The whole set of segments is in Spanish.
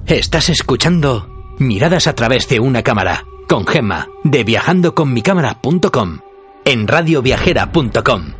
Estás escuchando Miradas a través de una cámara con Gemma de viajandoconmicámara.com en radioviajera.com.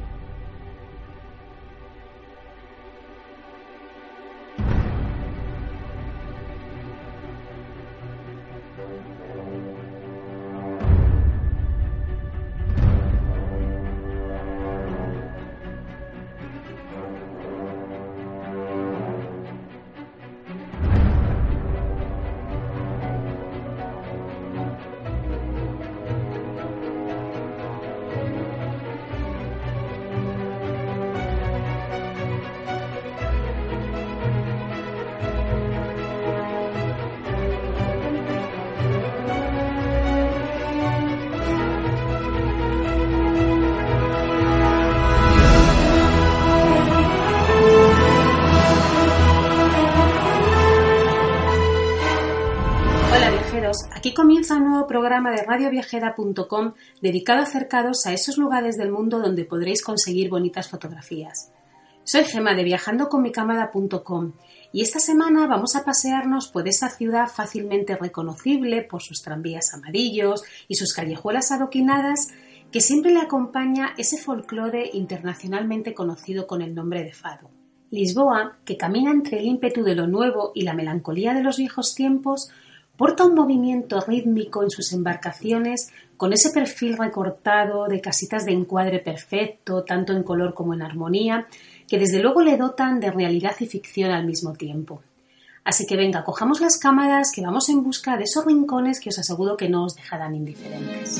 Aquí comienza un nuevo programa de radioviajera.com dedicado a acercaros a esos lugares del mundo donde podréis conseguir bonitas fotografías. Soy Gemma de viajandoconmicámara.com y esta semana vamos a pasearnos por esa ciudad fácilmente reconocible por sus tranvías amarillos y sus callejuelas adoquinadas que siempre le acompaña ese folclore internacionalmente conocido con el nombre de fado. Lisboa, que camina entre el ímpetu de lo nuevo y la melancolía de los viejos tiempos, porta un movimiento rítmico en sus embarcaciones con ese perfil recortado de casitas de encuadre perfecto, tanto en color como en armonía, que desde luego le dotan de realidad y ficción al mismo tiempo. Así que venga, cojamos las cámaras que vamos en busca de esos rincones que os aseguro que no os dejarán indiferentes.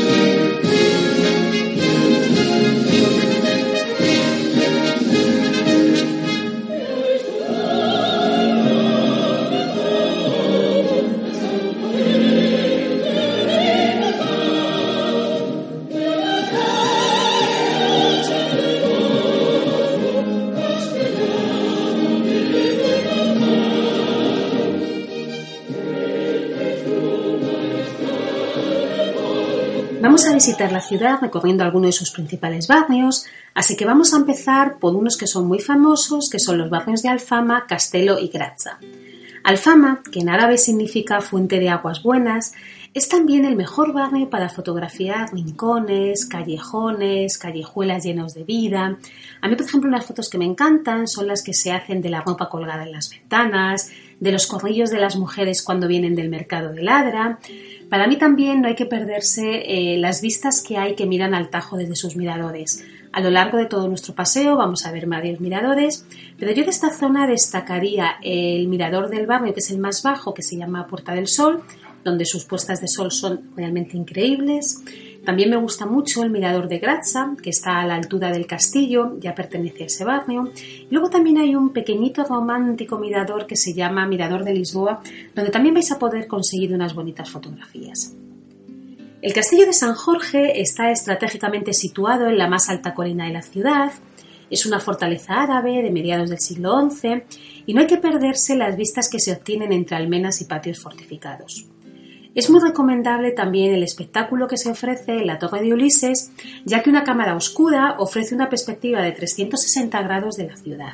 Vamos a visitar la ciudad recorriendo algunos de sus principales barrios, así que vamos a empezar por unos que son muy famosos, que son los barrios de Alfama, Castello y Grazia. Alfama, que en árabe significa fuente de aguas buenas, es también el mejor barrio para fotografiar rincones, callejones, callejuelas llenos de vida. A mí, por ejemplo, unas fotos que me encantan son las que se hacen de la ropa colgada en las ventanas, de los corrillos de las mujeres cuando vienen del mercado de Ladra. Para mí también no hay que perderse las vistas que hay que miran al Tajo desde sus miradores. A lo largo de todo nuestro paseo vamos a ver varios miradores, pero yo de esta zona destacaría el mirador del barrio, que es el más bajo, que se llama Puerta del Sol, donde sus puestas de sol son realmente increíbles. También me gusta mucho el mirador de Grazia, que está a la altura del castillo, ya pertenece a ese barrio. Y luego también hay un pequeñito romántico mirador que se llama Mirador de Lisboa, donde también vais a poder conseguir unas bonitas fotografías. El castillo de San Jorge está estratégicamente situado en la más alta colina de la ciudad. Es una fortaleza árabe de mediados del siglo XI y no hay que perderse las vistas que se obtienen entre almenas y patios fortificados. Es muy recomendable también el espectáculo que se ofrece en la Torre de Ulises, ya que una cámara oscura ofrece una perspectiva de 360 grados de la ciudad.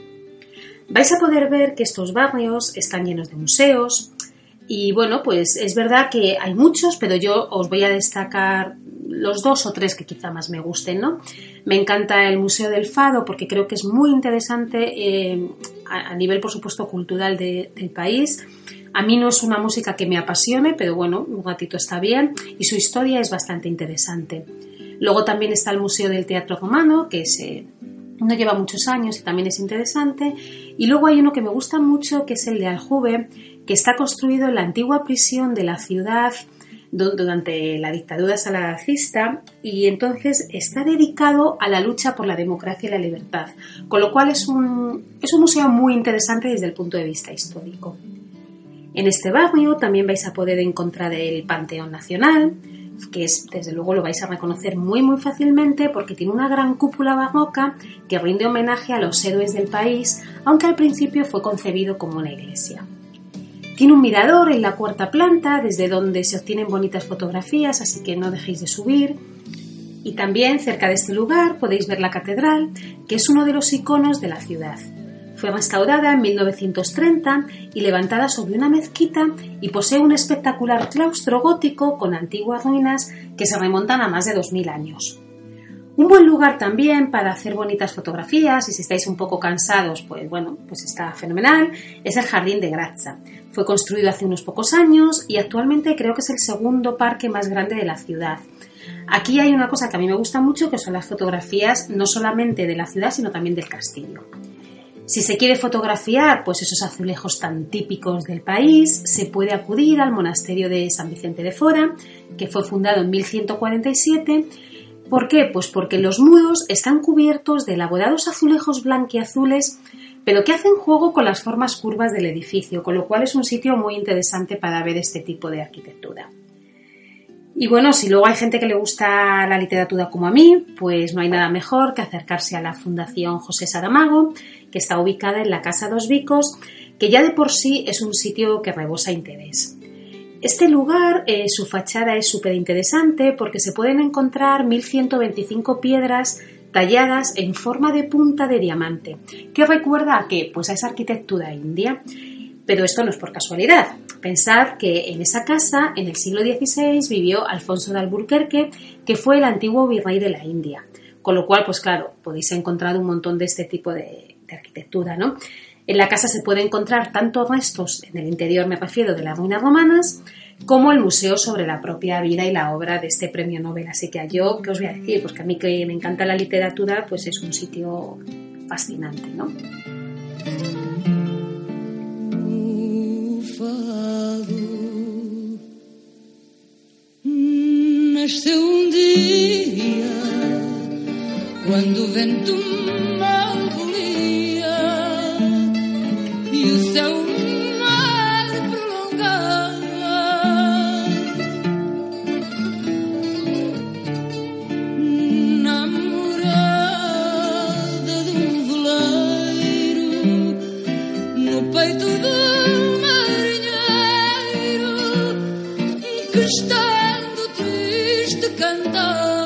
Vais a poder ver que estos barrios están llenos de museos y bueno, pues es verdad que hay muchos, pero yo os voy a destacar los 2 o 3 que quizá más me gusten, ¿no? Me encanta el Museo del Fado porque creo que es muy interesante a nivel, por supuesto, cultural del país. A mí no es una música que me apasione, pero bueno, un ratito está bien y su historia es bastante interesante. Luego también está el Museo del Teatro Romano, que no lleva muchos años y también es interesante. Y luego hay uno que me gusta mucho, que es el de Aljube, que está construido en la antigua prisión de la ciudad durante la dictadura salazarista y entonces está dedicado a la lucha por la democracia y la libertad, con lo cual es un museo muy interesante desde el punto de vista histórico. En este barrio también vais a poder encontrar el Panteón Nacional, que desde luego lo vais a reconocer muy muy fácilmente porque tiene una gran cúpula barroca que rinde homenaje a los héroes del país, aunque al principio fue concebido como una iglesia. Tiene un mirador en la 4ª planta desde donde se obtienen bonitas fotografías, así que no dejéis de subir. Y también cerca de este lugar podéis ver la catedral, que es uno de los iconos de la ciudad. Fue restaurada en 1930 y levantada sobre una mezquita y posee un espectacular claustro gótico con antiguas ruinas que se remontan a más de 2000 años. Un buen lugar también para hacer bonitas fotografías, y si estáis un poco cansados, pues está fenomenal, es el Jardín de Grazza. Fue construido hace unos pocos años y actualmente creo que es el segundo parque más grande de la ciudad. Aquí hay una cosa que a mí me gusta mucho, que son las fotografías no solamente de la ciudad, sino también del castillo. Si se quiere fotografiar pues esos azulejos tan típicos del país, se puede acudir al monasterio de San Vicente de Fora, que fue fundado en 1147. ¿Por qué? Pues porque los muros están cubiertos de elaborados azulejos blanquiazules, pero que hacen juego con las formas curvas del edificio, con lo cual es un sitio muy interesante para ver este tipo de arquitectura. Y bueno, si luego hay gente que le gusta la literatura como a mí, pues no hay nada mejor que acercarse a la Fundación José Saramago, que está ubicada en la Casa dos Vicos, que ya de por sí es un sitio que rebosa interés. Este lugar, su fachada es súper interesante porque se pueden encontrar 1125 piedras talladas en forma de punta de diamante. ¿Qué recuerda a qué? Pues a esa arquitectura india. Pero esto no es por casualidad. Pensad que en esa casa, en el siglo XVI, vivió Alfonso de Alburquerque, que fue el antiguo virrey de la India. Con lo cual, pues claro, podéis encontrar un montón de este tipo de arquitectura, ¿no? En la casa se puede encontrar tanto restos, en el interior me refiero, de las ruinas romanas, como el museo sobre la propia vida y la obra de este premio Nobel. Así que yo, ¿qué os voy a decir? Pues que a mí que me encanta la literatura, pues es un sitio fascinante, ¿no? Nasceu dia quando o vento mal volia e o céu mar prolongava na morada de veleiro no peito do marinheiro que estando triste cantava.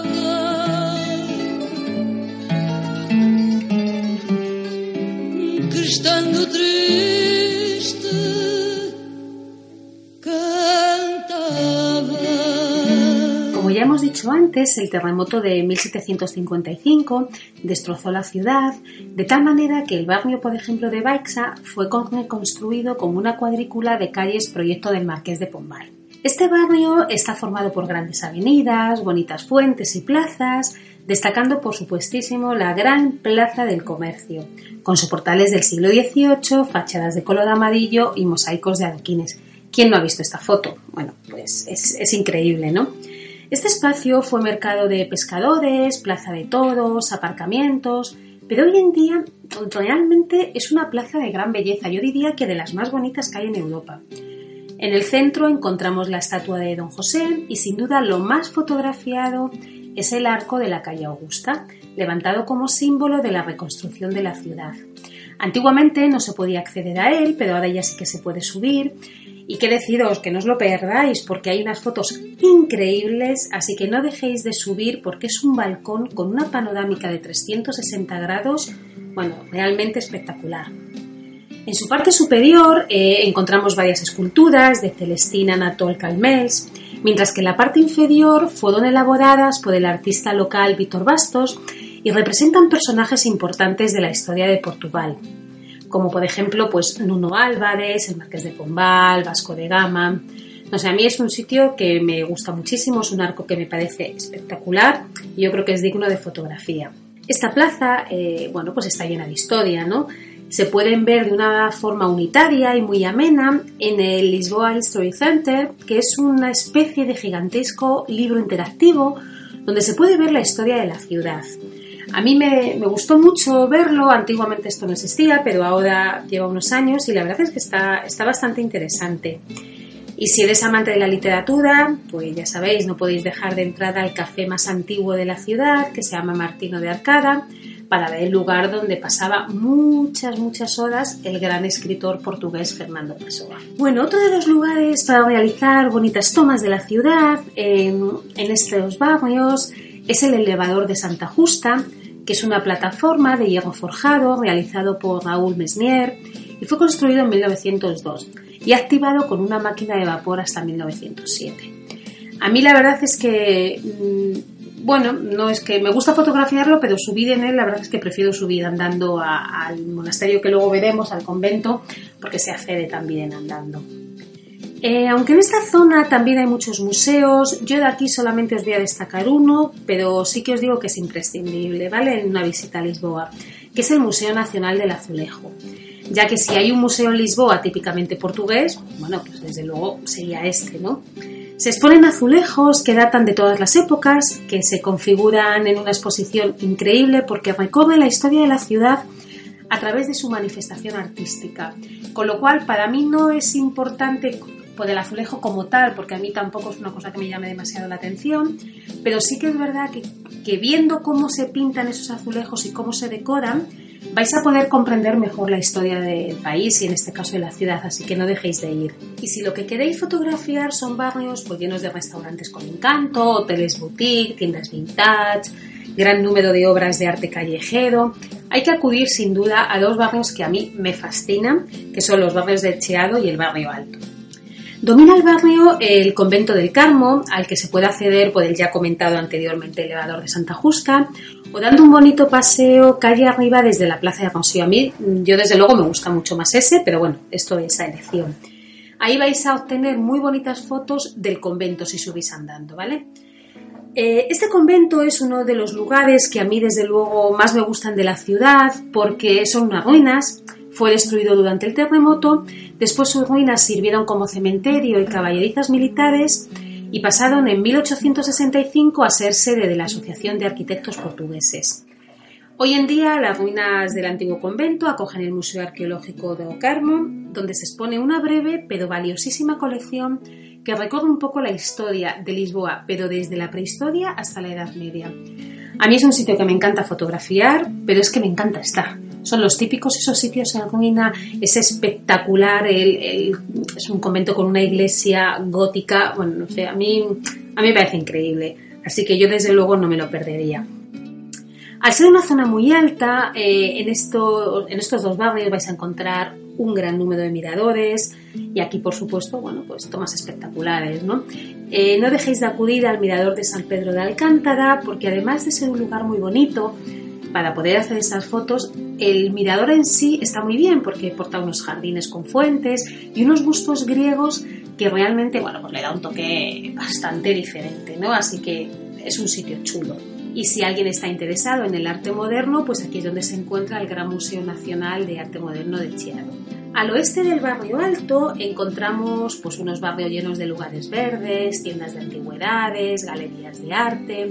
Estando triste, cantaba. Como ya hemos dicho antes, el terremoto de 1755 destrozó la ciudad, de tal manera que el barrio, por ejemplo, de Baixa fue reconstruido como una cuadrícula de calles proyecto del Marqués de Pombal. Este barrio está formado por grandes avenidas, bonitas fuentes y plazas, destacando por supuestísimo la gran Plaza del Comercio, con soportales del siglo XVIII, fachadas de color amarillo y mosaicos de adoquines. ¿Quién no ha visto esta foto? Bueno, pues es increíble, ¿no? Este espacio fue mercado de pescadores, plaza de toros, aparcamientos, pero hoy en día realmente es una plaza de gran belleza, yo diría que de las más bonitas que hay en Europa. En el centro encontramos la estatua de Don José y sin duda lo más fotografiado es el arco de la calle Augusta, levantado como símbolo de la reconstrucción de la ciudad. Antiguamente no se podía acceder a él, pero ahora ya sí que se puede subir. Y qué deciros, que no os lo perdáis, porque hay unas fotos increíbles, así que no dejéis de subir porque es un balcón con una panorámica de 360 grados, realmente espectacular. En su parte superior encontramos varias esculturas de Celestina Anatol Calmels, mientras que en la parte inferior fueron elaboradas por el artista local Vítor Bastos y representan personajes importantes de la historia de Portugal, como por ejemplo Nuno Álvares, el Marqués de Pombal, Vasco de Gama. No sé, a mí es un sitio que me gusta muchísimo, es un arco que me parece espectacular y yo creo que es digno de fotografía. Esta plaza, está llena de historia, ¿no? Se pueden ver de una forma unitaria y muy amena en el Lisboa History Center, que es una especie de gigantesco libro interactivo donde se puede ver la historia de la ciudad. A mí me gustó mucho verlo, antiguamente esto no existía, pero ahora lleva unos años y la verdad es que está bastante interesante. Y si eres amante de la literatura, pues ya sabéis, no podéis dejar de entrar al café más antiguo de la ciudad, que se llama Martino de Arcada, para ver el lugar donde pasaba muchas horas el gran escritor portugués Fernando Pessoa. Bueno, otro de los lugares para realizar bonitas tomas de la ciudad en estos barrios es el elevador de Santa Justa, que es una plataforma de hierro forjado realizado por Raúl Mesnier y fue construido en 1902 y activado con una máquina de vapor hasta 1907. A mí la verdad es que, no es que me gusta fotografiarlo, pero subir en él, la verdad es que prefiero subir andando al monasterio que luego veremos, al convento, porque se accede también andando. Aunque en esta zona también hay muchos museos, yo de aquí solamente os voy a destacar uno, pero sí que os digo que es imprescindible, ¿vale? En una visita a Lisboa, que es el Museo Nacional del Azulejo. Ya que si hay un museo en Lisboa típicamente portugués, bueno, pues desde luego sería este, ¿no? Se exponen azulejos que datan de todas las épocas, que se configuran en una exposición increíble porque recorren la historia de la ciudad a través de su manifestación artística. Con lo cual, para mí no es importante por el azulejo como tal, porque a mí tampoco es una cosa que me llame demasiado la atención, pero sí que es verdad que viendo cómo se pintan esos azulejos y cómo se decoran, vais a poder comprender mejor la historia del país y en este caso de la ciudad, así que no dejéis de ir. Y si lo que queréis fotografiar son barrios pues llenos de restaurantes con encanto, hoteles boutique, tiendas vintage, gran número de obras de arte callejero, hay que acudir sin duda a dos barrios que a mí me fascinan, que son los barrios de Chiado y el barrio Alto. Domina el barrio el convento del Carmo, al que se puede acceder por el ya comentado anteriormente elevador de Santa Justa, o dando un bonito paseo calle arriba desde la plaza de Rocío. A mí, yo desde luego me gusta mucho más ese, pero bueno, esto es a elección. Ahí vais a obtener muy bonitas fotos del convento si subís andando, ¿vale? Este convento es uno de los lugares que a mí desde luego más me gustan de la ciudad porque son unas ruinas. Fue destruido durante el terremoto, después sus ruinas sirvieron como cementerio y caballerizas militares y pasaron en 1865 a ser sede de la Asociación de Arquitectos Portugueses. Hoy en día las ruinas del antiguo convento acogen el Museo Arqueológico do Carmo, donde se expone una breve pero valiosísima colección que recorre un poco la historia de Lisboa, pero desde la prehistoria hasta la Edad Media. A mí es un sitio que me encanta fotografiar, pero es que me encanta estar. Son los típicos esos sitios en ruina, es espectacular, es un convento con una iglesia gótica, bueno, no sé, a mí me parece increíble, así que yo desde luego no me lo perdería. Al ser una zona muy alta, en estos dos barrios vais a encontrar un gran número de miradores y aquí, por supuesto, bueno, pues tomas espectaculares, ¿no? No dejéis de acudir al mirador de San Pedro de Alcántara porque además de ser un lugar muy bonito, para poder hacer esas fotos, el mirador en sí está muy bien porque porta unos jardines con fuentes y unos bustos griegos que realmente, bueno, pues le da un toque bastante diferente, ¿no? Así que es un sitio chulo. Y si alguien está interesado en el arte moderno, pues aquí es donde se encuentra el Gran Museo Nacional de Arte Moderno de Chiado. Al oeste del barrio Alto encontramos pues unos barrios llenos de lugares verdes, tiendas de antigüedades, galerías de arte.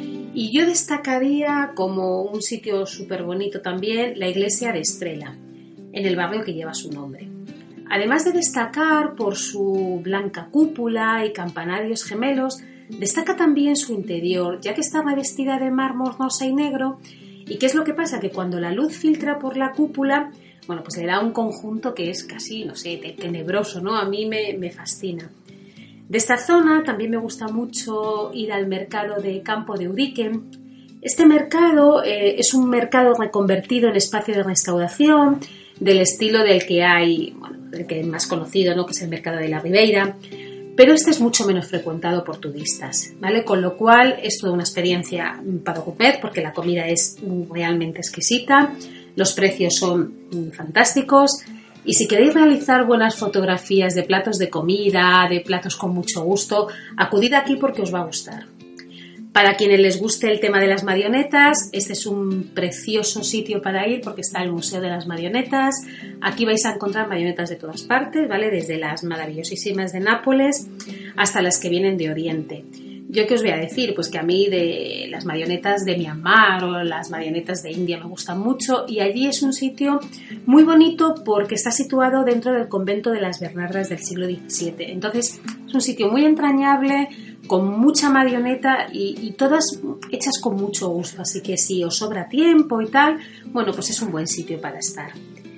Y yo destacaría como un sitio súper bonito también la iglesia de Estrela, en el barrio que lleva su nombre. Además de destacar por su blanca cúpula y campanarios gemelos, destaca también su interior, ya que está revestida de mármol rosa y negro. ¿Y qué es lo que pasa? Que cuando la luz filtra por la cúpula, bueno, pues le da un conjunto que es casi, no sé, tenebroso, ¿no? A mí me fascina. De esta zona también me gusta mucho ir al mercado de Campo de Urique. Este mercado es un mercado reconvertido en espacio de restauración, del estilo del que hay, bueno, el que es más conocido, ¿no? Que es el mercado de la Ribeira, pero este es mucho menos frecuentado por turistas, ¿vale? Con lo cual es toda una experiencia para comer porque la comida es realmente exquisita, los precios son fantásticos. Y si queréis realizar buenas fotografías de platos de comida, de platos con mucho gusto, acudid aquí porque os va a gustar. Para quienes les guste el tema de las marionetas, este es un precioso sitio para ir porque está el Museo de las Marionetas. Aquí vais a encontrar marionetas de todas partes, ¿vale? Desde las maravillosísimas de Nápoles hasta las que vienen de Oriente. ¿Yo qué os voy a decir? Pues que a mí de las marionetas de Myanmar o las marionetas de India me gustan mucho y allí es un sitio muy bonito porque está situado dentro del convento de las Bernardas del siglo XVII. Entonces es un sitio muy entrañable, con mucha marioneta y todas hechas con mucho gusto. Así que si os sobra tiempo y tal, bueno, pues es un buen sitio para estar.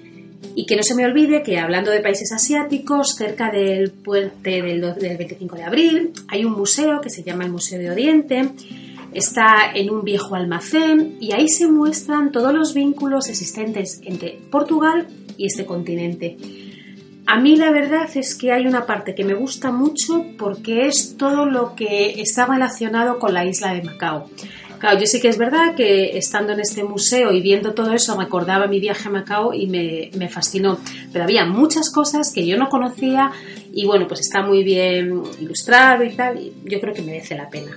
Y que no se me olvide que hablando de países asiáticos, cerca del puente del 25 de abril hay un museo que se llama el Museo de Oriente, Está en un viejo almacén y ahí se muestran todos los vínculos existentes entre Portugal y este continente. A mí la verdad es que hay una parte que me gusta mucho porque es todo lo que está relacionado con la isla de Macao. Claro, yo sí que es verdad que estando en este museo y viendo todo eso me acordaba mi viaje a Macao y me fascinó. Pero había muchas cosas que yo no conocía y bueno, pues está muy bien ilustrado y tal, y yo creo que merece la pena.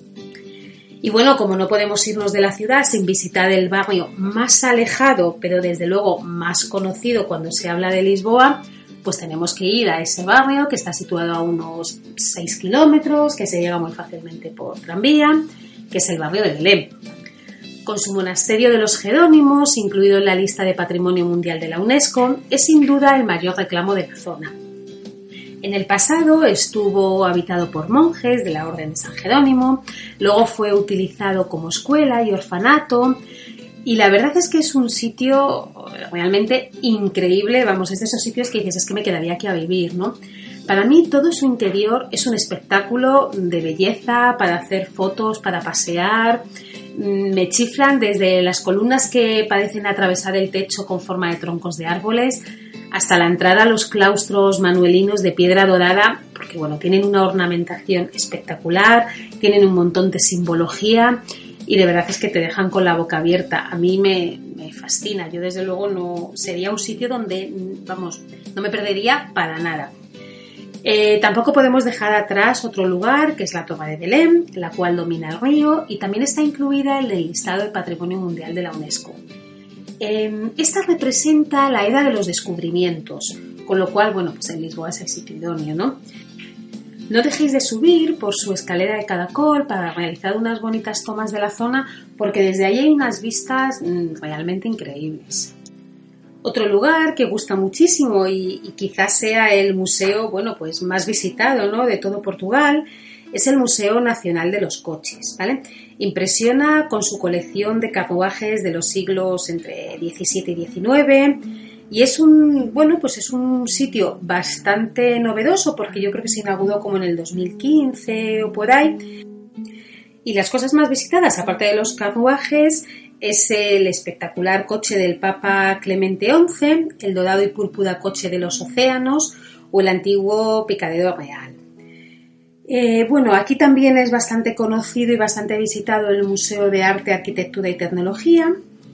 Y bueno, como no podemos irnos de la ciudad sin visitar el barrio más alejado, pero desde luego más conocido cuando se habla de Lisboa, pues tenemos que ir a ese barrio que está situado a unos 6 kilómetros, que se llega muy fácilmente por tranvía, que es el barrio de Belém. Con su monasterio de los Jerónimos, incluido en la lista de Patrimonio Mundial de la UNESCO, es sin duda el mayor reclamo de la zona. En el pasado estuvo habitado por monjes de la Orden de San Jerónimo, luego fue utilizado como escuela y orfanato, y la verdad es que es un sitio realmente increíble, vamos, es de esos sitios que dices, es que me quedaría aquí a vivir, ¿no? Para mí todo su interior es un espectáculo de belleza, para hacer fotos, para pasear. Me chiflan desde las columnas que parecen atravesar el techo con forma de troncos de árboles hasta la entrada a los claustros manuelinos de piedra dorada, porque bueno, tienen una ornamentación espectacular, tienen un montón de simbología y de verdad es que te dejan con la boca abierta. A mí me fascina, yo desde luego no sería un sitio donde, vamos, no me perdería para nada. Tampoco podemos dejar atrás otro lugar que es la Torre de Belém, la cual domina el río y también está incluida en el listado de Patrimonio Mundial de la UNESCO. Esta representa la era de los descubrimientos, con lo cual, bueno, pues en Lisboa es el sitio idóneo, ¿no? No dejéis de subir por su escalera de caracol para realizar unas bonitas tomas de la zona, porque desde ahí hay unas vistas realmente increíbles. Otro lugar que gusta muchísimo y quizás sea el museo, bueno, pues más visitado, ¿no?, de todo Portugal, es el Museo Nacional de los Coches, ¿vale? Impresiona con su colección de carruajes de los siglos entre XVII y XIX y es es un sitio bastante novedoso porque yo creo que se inauguró como en el 2015 o por ahí. Y las cosas más visitadas, aparte de los carruajes, es el espectacular coche del Papa Clemente XI, el dorado y púrpura coche de los océanos o el antiguo picadero real. Aquí también es bastante conocido y bastante visitado el Museo de Arte, Arquitectura y Tecnología.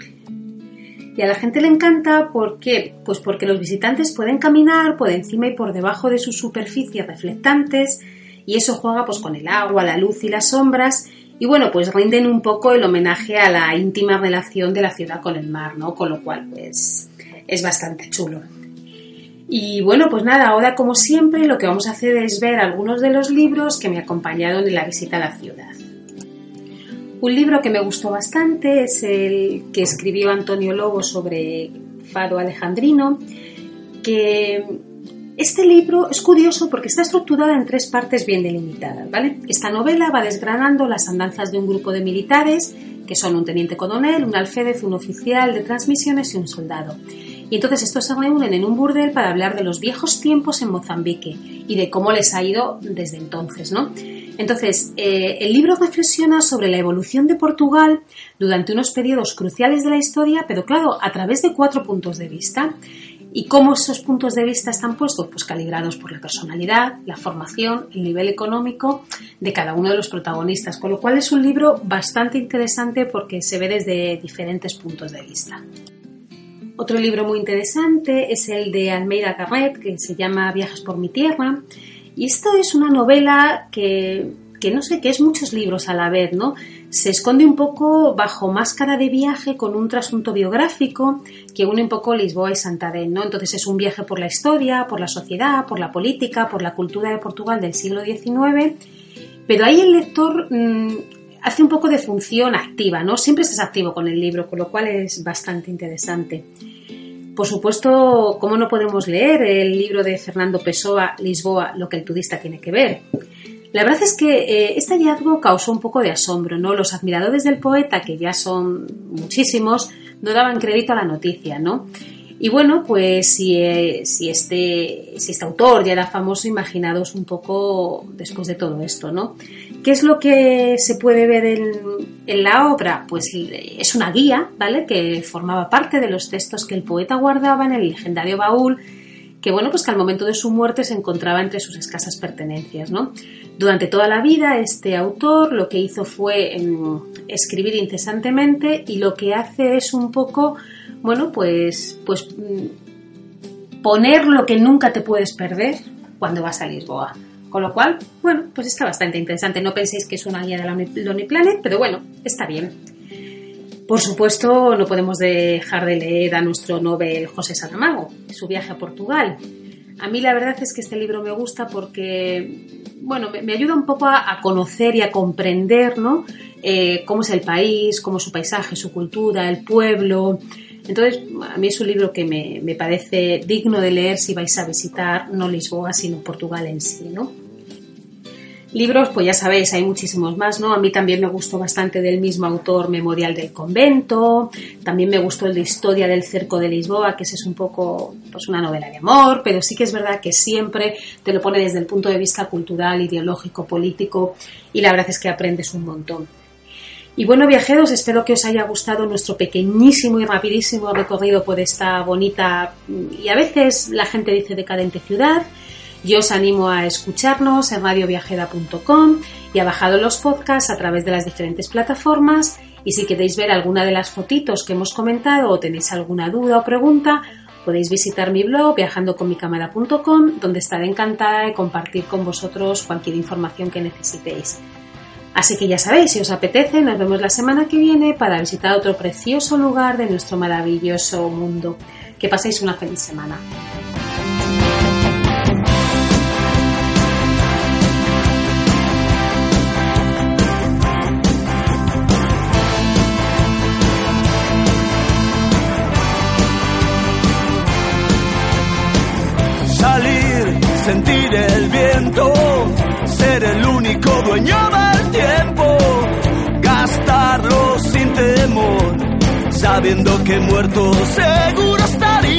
Y a la gente le encanta, ¿por qué? Pues porque los visitantes pueden caminar por encima y por debajo de sus superficies reflectantes y eso juega pues con el agua, la luz y las sombras y bueno, pues rinden un poco el homenaje a la íntima relación de la ciudad con el mar, ¿no? Con lo cual pues es bastante chulo. Y bueno, pues nada, ahora como siempre lo que vamos a hacer es ver algunos de los libros que me acompañaron en la visita a la ciudad. Un libro que me gustó bastante es el que escribió Antonio Lobo sobre Fado Alejandrino, que este libro es curioso porque está estructurada en 3 partes bien delimitadas, ¿vale? Esta novela va desgranando las andanzas de un grupo de militares, que son un teniente coronel, un alférez, un oficial de transmisiones y un soldado. Y entonces estos se reúnen en un burdel para hablar de los viejos tiempos en Mozambique y de cómo les ha ido desde entonces, ¿no? Entonces, el libro reflexiona sobre la evolución de Portugal durante unos periodos cruciales de la historia, pero claro, a través de 4 puntos de vista. ¿Y cómo esos puntos de vista están puestos? Pues calibrados por la personalidad, la formación, el nivel económico de cada uno de los protagonistas, con lo cual es un libro bastante interesante porque se ve desde diferentes puntos de vista. Otro libro muy interesante es el de Almeida Garrett, que se llama Viajes por mi tierra, y esto es una novela que no sé, que es muchos libros a la vez, ¿no? Se esconde un poco bajo máscara de viaje con un trasunto biográfico que une un poco Lisboa y Santarém, ¿no? Entonces es un viaje por la historia, por la sociedad, por la política, por la cultura de Portugal del siglo XIX, pero ahí el lector hace un poco de función activa, ¿no? Siempre estás activo con el libro, con lo cual es bastante interesante. Por supuesto, ¿cómo no podemos leer el libro de Fernando Pessoa, Lisboa, lo que el turista tiene que ver? La verdad es que este hallazgo causó un poco de asombro, ¿no? Los admiradores del poeta, que ya son muchísimos, no daban crédito a la noticia, ¿no? Y bueno, pues si este autor ya era famoso, imaginaos un poco después de todo esto, ¿no? ¿Qué es lo que se puede ver en la obra? Pues es una guía, ¿vale?, que formaba parte de los textos que el poeta guardaba en el legendario baúl, que bueno, pues que al momento de su muerte se encontraba entre sus escasas pertenencias, ¿no? Durante toda la vida este autor lo que hizo fue escribir incesantemente, y lo que hace es un poco, bueno, pues poner lo que nunca te puedes perder cuando vas a Lisboa. Con lo cual, bueno, pues está bastante interesante. No penséis que es una guía de la Lonely Planet, pero bueno, está bien. Por supuesto, no podemos dejar de leer a nuestro Nobel José Saramago, su viaje a Portugal. A mí la verdad es que este libro me gusta porque, bueno, me ayuda un poco a conocer y a comprender, ¿no?, cómo es el país, cómo es su paisaje, su cultura, el pueblo. Entonces, a mí es un libro que me parece digno de leer si vais a visitar no Lisboa, sino Portugal en sí, ¿no? Libros, pues ya sabéis, hay muchísimos más, ¿no? A mí también me gustó bastante del mismo autor Memorial del Convento, también me gustó el de Historia del Cerco de Lisboa, que ese es un poco, pues, una novela de amor, pero sí que es verdad que siempre te lo pone desde el punto de vista cultural, ideológico, político, y la verdad es que aprendes un montón. Y bueno, viajeros, espero que os haya gustado nuestro pequeñísimo y rapidísimo recorrido por esta bonita y a veces la gente dice decadente ciudad. Yo os animo a escucharnos en radioviajera.com y a bajar los podcasts a través de las diferentes plataformas, y si queréis ver alguna de las fotitos que hemos comentado o tenéis alguna duda o pregunta, podéis visitar mi blog viajandoconmicámara.com, donde estaré encantada de compartir con vosotros cualquier información que necesitéis. Así que ya sabéis, si os apetece, nos vemos la semana que viene para visitar otro precioso lugar de nuestro maravilloso mundo. Que paséis una feliz semana. Salir, sentir el viento, ser el único dueño del tiempo, gastarlo sin temor, sabiendo que muerto seguro estaría.